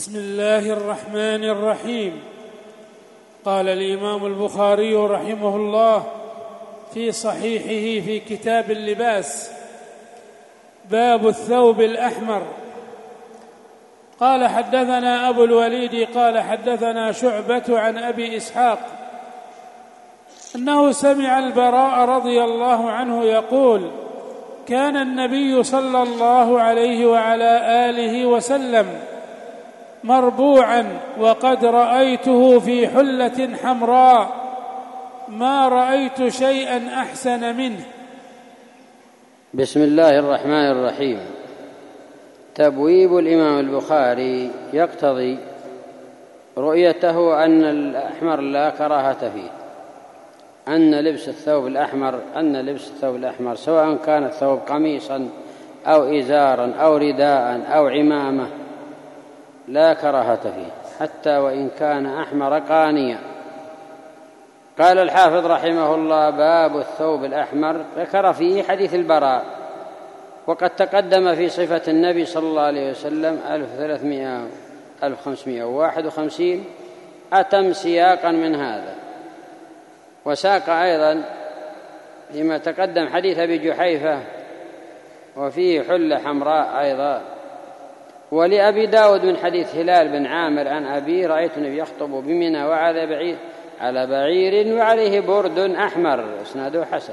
بسم الله الرحمن الرحيم. قال الإمام البخاري رحمه الله في صحيحه في كتاب اللباس: باب الثوب الأحمر. قال حدثنا أبو الوليد قال حدثنا شعبة عن أبي إسحاق أنه سمع البراء رضي الله عنه يقول: كان النبي صلى الله عليه وعلى آله وسلم مربوعا وقد رأيته في حلة حمراء ما رأيت شيئا أحسن منه. بسم الله الرحمن الرحيم. تبويب الإمام البخاري يقتضي رؤيته أن الأحمر لا كراهة فيه، أن لبس الثوب الأحمر سواء كان الثوب قميصا أو إزارا أو رداء أو عمامة لا كراهة فيه حتى وإن كان أحمر قانيا. قال الحافظ رحمه الله: باب الثوب الأحمر. ذكر فيه حديث البراء، وقد تقدم في صفة النبي صلى الله عليه وسلم 1551 أتم سياقا من هذا، وساق أيضا فيما تقدم حديث أبي جحيفة وفيه حلة حمراء أيضا. ولأبي داود من حديث هلال بن عامر عن أبيه: رأيت النبي يخطب بمنى وعلى بعير وعليه برد أحمر، إسناده حسن.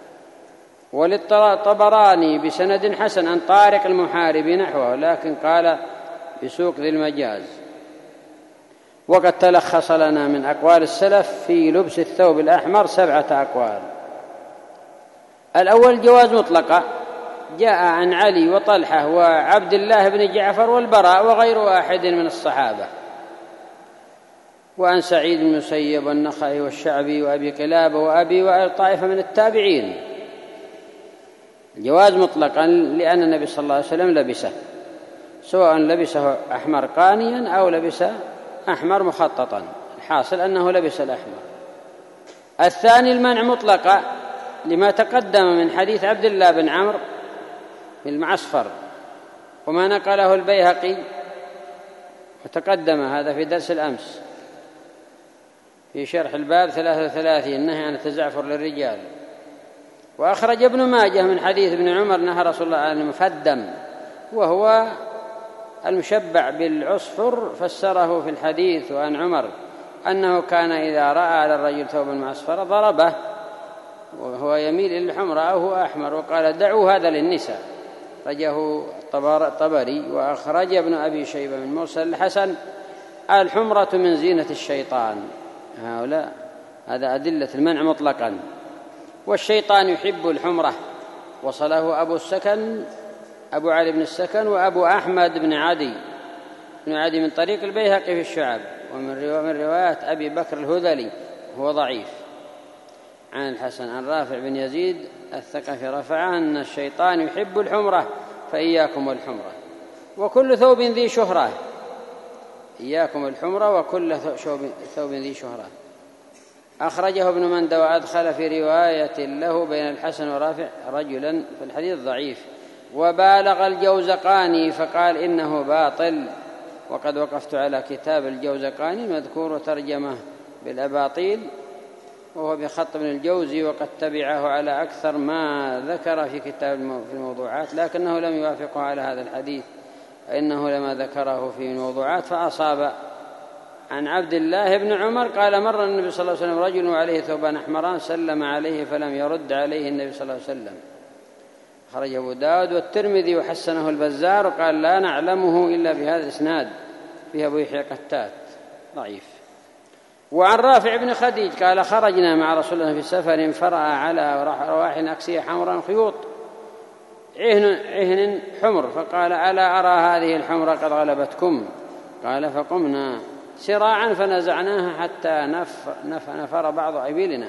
وللطبراني بسند حسن عن طارق المحاربي نحوه، لكن قال بسوق ذي المجاز. وقد تلخص لنا من أقوال السلف في لبس الثوب الأحمر 7 أقوال. الأول: جواز مطلقة، جاء عن علي وطلحة وعبد الله بن جعفر والبراء وغير واحد من الصحابة، وعن سعيد بن المسيب والنخعي والشعبي وأبي قلابة وأبي وطائفة من التابعين. جواز مطلقا لأن النبي صلى الله عليه وسلم لبسه، سواء لبسه أحمر قانيا أو لبس أحمر مخططا، الحاصل أنه لبس الأحمر. الثاني: المنع مطلقا لما تقدم من حديث عبد الله بن عمرو في المعصفر وما نقله البيهقي، وتقدم هذا في درس الأمس في شرح الباب 33 النهي عن التزعفر للرجال. وأخرج ابن ماجه من حديث ابن عمر نهى رسول الله عن المفدم، وهو المشبع بالعصفر، فسره في الحديث عن عمر أنه كان إذا رأى على الرجل ثوبا معصفرا ضربه وهو يميل إلى الحمر أو هو أحمر، وقال: دعوا هذا للنساء. رجه الطبري. وأخرج ابن أبي شيبة من مرسل الحسن: الحمرة من زينة الشيطان. هؤلاء هذا أدلة المنع مطلقا. والشيطان يحب الحمرة. وصله أبو علي بن السكن وأبو أحمد بن عدي من طريق البيهقي في الشعب، ومن رواية أبي بكر الهذلي هو ضعيف، عن الحسن عن رافع بن يزيد الثقفي رفعه أن الشيطان يحب الحمرة فإياكم والحمرة وكل ثوب ذي شهرة. إياكم الحمرة وكل ثوب ذي شهرة. أخرجه ابن مندى وأدخل في رواية له بين الحسن ورافع رجلا في الحديث ضعيف، وبالغ الجوزقاني فقال إنه باطل. وقد وقفت على كتاب الجوزقاني مذكور ترجمة بالأباطيل، وهو بخط ابن الجوزي، وقد تبعه على أكثر ما ذكر في كتاب في الموضوعات، لكنه لم يوافقه على هذا الحديث، فإنه لما ذكره في الموضوعات فأصاب. عن عبد الله بن عمر قال: مر النبي صلى الله عليه وسلم رجل وعليه ثوبان أحمران سلم عليه فلم يرد عليه النبي صلى الله عليه وسلم. خرج أبو داود والترمذي وحسنه البزار، وقال: لا نعلمه إلا بهذا الإسناد، فيه أبو يحيى قتات ضعيف. وعن رافع بن خديج قال: خرجنا مع رسول الله في سفر فرأى على رواح أكسية حمراء خيوط عهن حمر، فقال: ألا أرى هذه الحمرة قد غلبتكم؟ قال: فقمنا سراعا فنزعناها حتى نفر بعض إبلنا.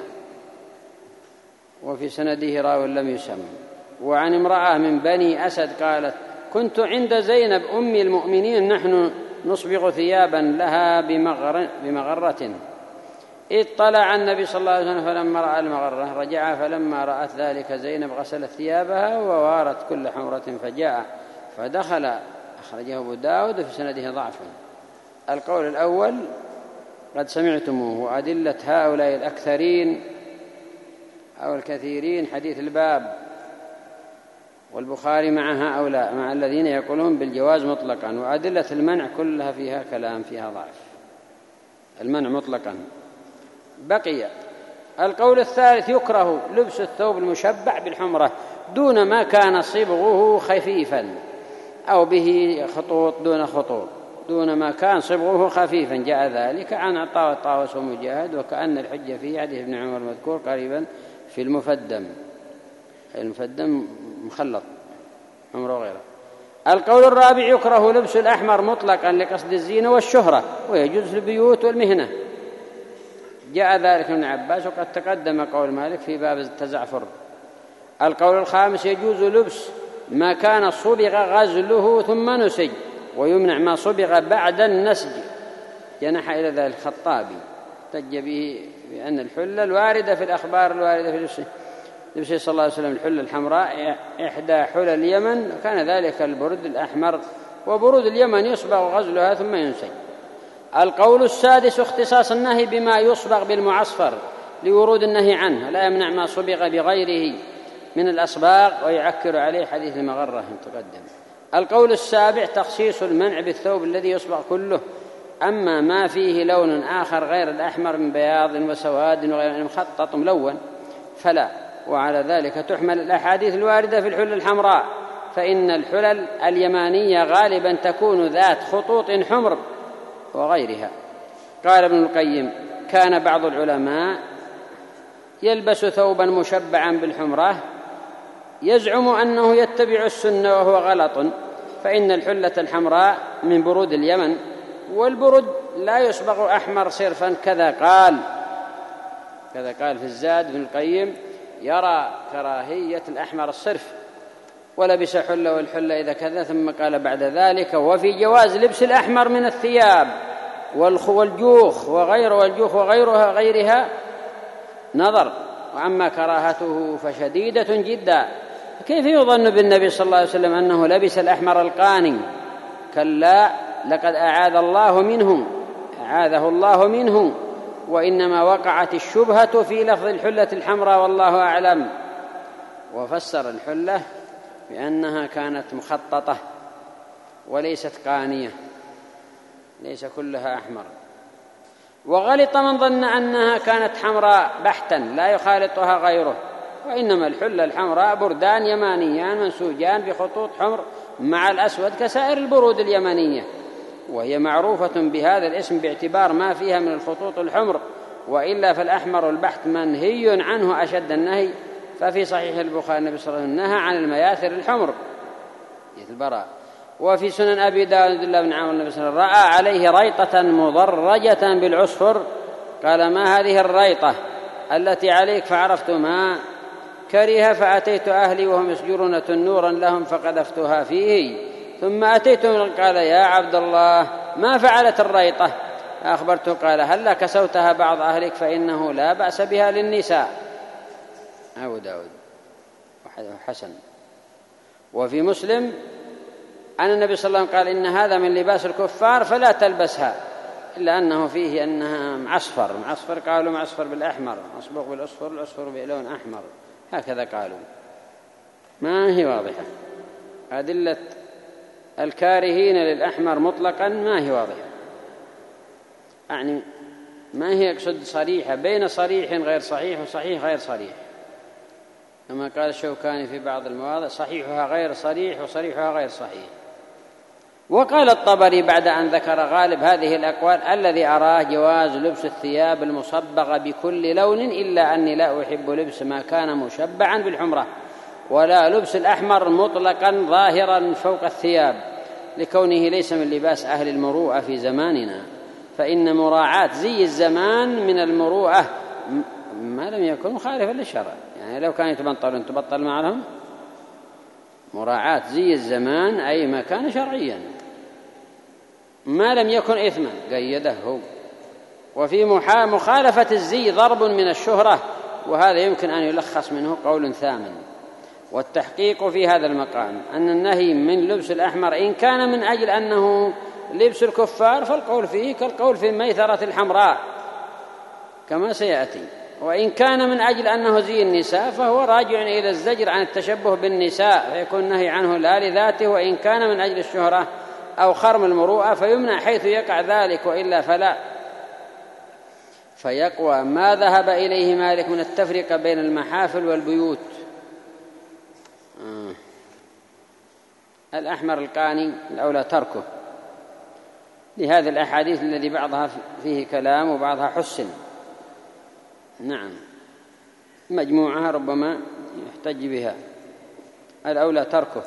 وفي سنده راو لم يسم. وعن امرأة من بني أسد قالت: كنت عند زينب أم المؤمنين نحن نصبغ ثيابا لها بمغرة، اطلع النبي صلى الله عليه وسلم فلما رأى المغرة رجع، فلما رأت ذلك زينب غسلت ثيابها ووارت كل حمرة فجاء فدخل. أخرجه أبو داود في سنده ضعف. القول الأول قد سمعتموه، وأدلة هؤلاء الأكثرين أو الكثيرين حديث الباب، والبخاري مع هؤلاء مع الذين يقولون بالجواز مطلقا، وأدلة المنع كلها فيها كلام، فيها ضعف، المنع مطلقا. بقي القول الثالث: يكره لبس الثوب المشبع بالحمرة دون ما كان صبغه خفيفا أو به خطوط دون خطوط، دون ما كان صبغه خفيفا. جاء ذلك عن عطاء والطاووس ومجاهد، وكأن الحجة في حديث ابن عمر المذكور قريبا في المفدم، المفدم مخلط عمره وغيره. القول الرابع: يكره لبس الأحمر مطلقا لقصد الزينة والشهرة، ويجوز في البيوت والمهنة. جاء ذلك من عباس، وقد تقدم قول مالك في باب التزعفر. القول الخامس: يجوز لبس ما كان صبغ غزله ثم نسج، ويمنع ما صبغ بعد النسج. جنح إلى ذلك الخطابي، احتج به بأن الحلة الواردة في الأخبار الواردة في لبسه صلى الله عليه وسلم الحلة الحمراء إحدى حلل اليمن، وكان ذلك البرد الأحمر، وبرود اليمن يصبغ غزلها ثم ينسج. القول السادس: اختصاص النهي بما يصبغ بالمعصفر لورود النهي عنه، لا يمنع ما صبغ بغيره من الأصباغ، ويعكر عليه حديث المغرة المتقدم. القول السابع: تخصيص المنع بالثوب الذي يصبغ كله، أما ما فيه لون آخر غير الأحمر من بياض وسواد وغير مخطط ملون فلا. وعلى ذلك تحمل الأحاديث الواردة في الحلة الحمراء، فإن الحلل اليمانية غالبا تكون ذات خطوط حمر وغيرها. قال ابن القيم: كان بعض العلماء يلبس ثوبا مشبعا بالحمرة يزعم أنه يتبع السنة، وهو غلط، فإن الحلة الحمراء من برود اليمن، والبرد لا يصبغ أحمر صرفا. كذا قال في الزاد ابن القيم: يرى كراهية الأحمر الصرف، ولبس حلة والحلة إذا كذا. ثم قال بعد ذلك: وفي جواز لبس الأحمر من الثياب والجوخ وغيرها نظر، وأما كراهته فشديدة جدا. كيف يظن بالنبي صلى الله عليه وسلم أنه لبس الأحمر القاني؟ كلا، لقد أعاذه الله منه، وإنما وقعت الشبهة في لفظ الحلة الحمراء، والله أعلم. وفسر الحلة بأنها كانت مخططة وليست قانية، ليس كلها أحمر. وغلط من ظن أنها كانت حمراء بحتا لا يخالطها غيره، وإنما الحلة الحمراء بردان يمانيان منسوجان بخطوط حمر مع الأسود كسائر البرود اليمنية، وهي معروفة بهذا الاسم باعتبار ما فيها من الخطوط الحمر، وإلا فالأحمر البحت منهي عنه أشد النهي. ففي صحيح البخاري النبي صلى الله عليه وسلم نهى عن المياثر الحمر البراء. وفي سنن أبي داود عبد الله بن عمرو النبي صلى الله عليه وسلم رأى عليه ريطة مضرجة بالعصفر، قال: ما هذه الريطة التي عليك؟ فعرفت ما كره، فأتيت أهلي وهم يسجرون تنورا لهم فقذفتها فيه، ثم أتيتهم قال: يا عبد الله ما فعلت الريطة؟ فأخبرته قال: هلا كسوتها بعض أهلك فإنه لا بأس بها للنساء. أبو داود وحسن. وفي مسلم أن النبي صلى الله عليه وسلم قال: إن هذا من لباس الكفار فلا تلبسها، إلا أنه فيه أنها معصفر. قالوا معصفر بالأحمر، مصبوغ بالأصفر، الأصفر بلون أحمر، هكذا قالوا. ما هي واضحة أدلة الكارهين للأحمر مطلقا، ما هي واضحة، يعني ما هي أقصد صريحة، بين صريح غير صحيح وصحيح غير صريح، كما قال الشوكاني في بعض المواضع: صحيحها غير صريح وصريحها غير صحيح. وقال الطبري بعد أن ذكر غالب هذه الأقوال: الذي أراه جواز لبس الثياب المصبغة بكل لون، إلا أني لا أحب لبس ما كان مشبعا بالحمرة، ولا لبس الأحمر مطلقا ظاهرا فوق الثياب، لكونه ليس من لباس أهل المروءة في زماننا، فإن مراعاة زي الزمان من المروءة ما لم يكن مخالفا للشرع. يعني لو كانوا يتبطلون تبطل معهم. مراعاة زي الزمان أي ما كان شرعيا ما لم يكن إثما قيده هو. وفي مخالفة الزي ضرب من الشهرة، وهذا يمكن أن يلخص منه قول ثامن. والتحقيق في هذا المقام أن النهي من لبس الأحمر إن كان من أجل أنه لبس الكفار فالقول فيه كالقول في الميثرة الحمراء كما سيأتي. وإن كان من أجل أنه زي النساء فهو راجع إلى الزجر عن التشبه بالنساء فيكون النهي عنه لا لذاته، وإن كان من أجل الشهرة أو خرم المروءة فيمنع حيث يقع ذلك، وإلا فلا. فيقوى ما ذهب إليه مالك من التفرقة بين المحافل والبيوت. الأحمر القاني الأولى تركه لهذه الأحاديث الذي بعضها فيه كلام وبعضها حسن. نعم، مجموعها ربما يحتج بها. الأولى تركه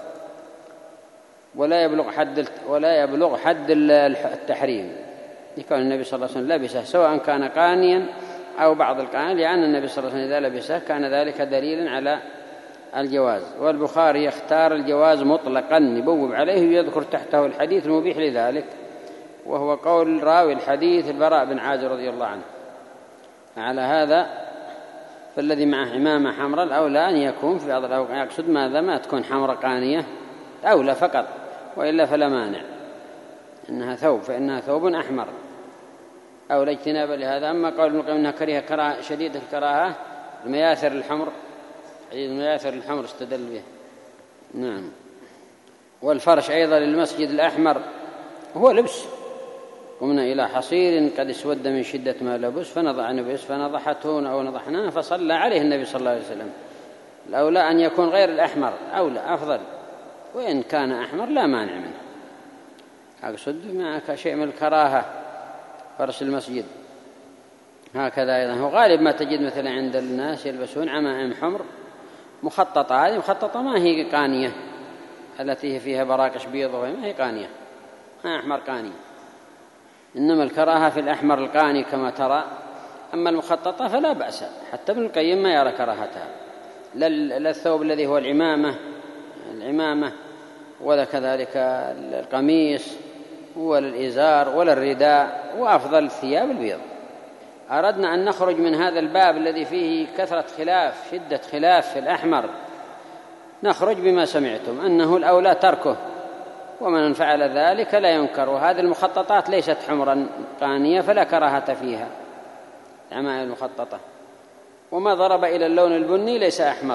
ولا يبلغ حد التحريم، يكون النبي صلى الله عليه وسلم لبسه سواء كان قانيا أو بعض القاني، لأن النبي صلى الله عليه وسلم إذا لبسه كان ذلك دليلا على الجواز. والبخاري يختار الجواز مطلقا يبوب عليه ويذكر تحته الحديث المبيح لذلك، وهو قول راوي الحديث البراء بن عازب رضي الله عنه. على هذا فالذي معه عمامة حمراء الأولى أن يكون في بعض الأوقات يقصد ماذا ما تكون حمراء قانية أولى فقط، وإلا فلا مانع إنها ثوب، فإنها ثوب أحمر أولى اجتنابا لهذا. أما قول ابن القيم أنها كراهة شديد الكراهة المياثر الحمر، المياثر الحمر استدل به. نعم. والفرش أيضا للمسجد الأحمر هو لبس، قمنا إلى حصير قد اسود من شدة ما لبس فنضع نبس فنضحته أو نضحناه فصلى عليه النبي صلى الله عليه وسلم. الأولى أن يكون غير الأحمر أولى أفضل، وإن كان أحمر لا مانع منه. أقصد معك شيء من الكراهة فرش المسجد هكذا. أيضا هو غالب ما تجد مثلا عند الناس يلبسون عمائم حمر مخططة، هذه مخططة ما هي قانية التي هي فيها براقش بيض، ما هي قانية، ما أحمر قاني، إنما الكراهة في الأحمر القاني كما ترى. أما المخططة فلا بأس، حتى ابن القيم ما يرى كراهتها، لا الثوب الذي هو العمامة ولا كذلك القميص ولا الإزار ولا الرداء، وأفضل الثياب البيض. أردنا أن نخرج من هذا الباب الذي فيه كثرة خلاف شدة خلاف في الأحمر، نخرج بما سمعتم أنه الأولى تركه، ومن فعل ذلك لا ينكر. وهذه المخططات ليست حمرا قانية فلا كراهة فيها، العمائم المخططة. وما ضرب إلى اللون البني ليس أحمر.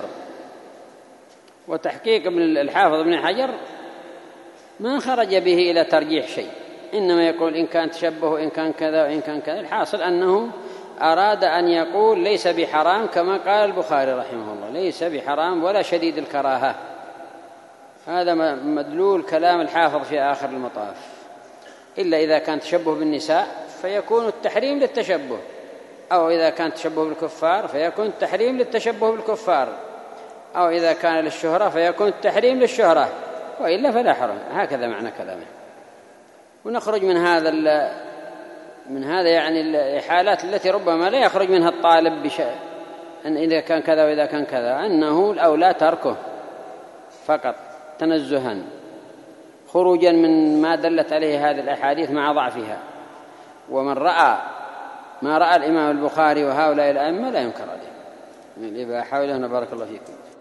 وتحقيق ابن الحافظ ابن حجر ما خرج به إلى ترجيح شيء، إنما يقول إن كان تشبه إن كان كذا وإن كان كذا. الحاصل أنه أراد أن يقول ليس بحرام كما قال البخاري رحمه الله، ليس بحرام ولا شديد الكراهة. هذا مدلول كلام الحافظ في آخر المطاف. إلا إذا كان تشبه بالنساء فيكون التحريم للتشبه، أو إذا كان تشبه بالكفار فيكون التحريم للتشبه بالكفار، أو إذا كان للشهرة فيكون التحريم للشهرة، وإلا فلا حرام. هكذا معنى كلامه. ونخرج من هذا يعني الحالات التي ربما لا يخرج منها الطالب بشيء، أن إذا كان كذا وإذا كان كذا، أنه الأولى تركه فقط تنزها خروجا من ما دلت عليه هذه الأحاديث مع ضعفها. ومن رأى ما رأى الإمام البخاري وهؤلاء الأئمة لا ينكر عليه من الإباحة. بارك الله فيكم.